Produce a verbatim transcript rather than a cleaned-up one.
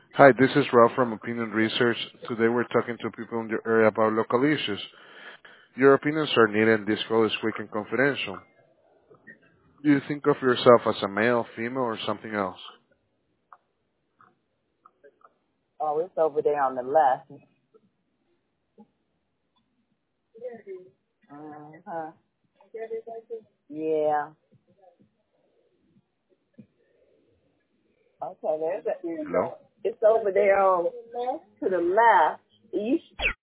Hi, this is Ralph from Opinion Research. Today we're talking to people in the area about local issues. Your opinions are needed and this call is quick and confidential. Do you think of yourself as a male, female, or something else? Oh, it's over there on the left. Uh-huh. Yeah. Okay, there's a, Hello? it's over there on to the left. You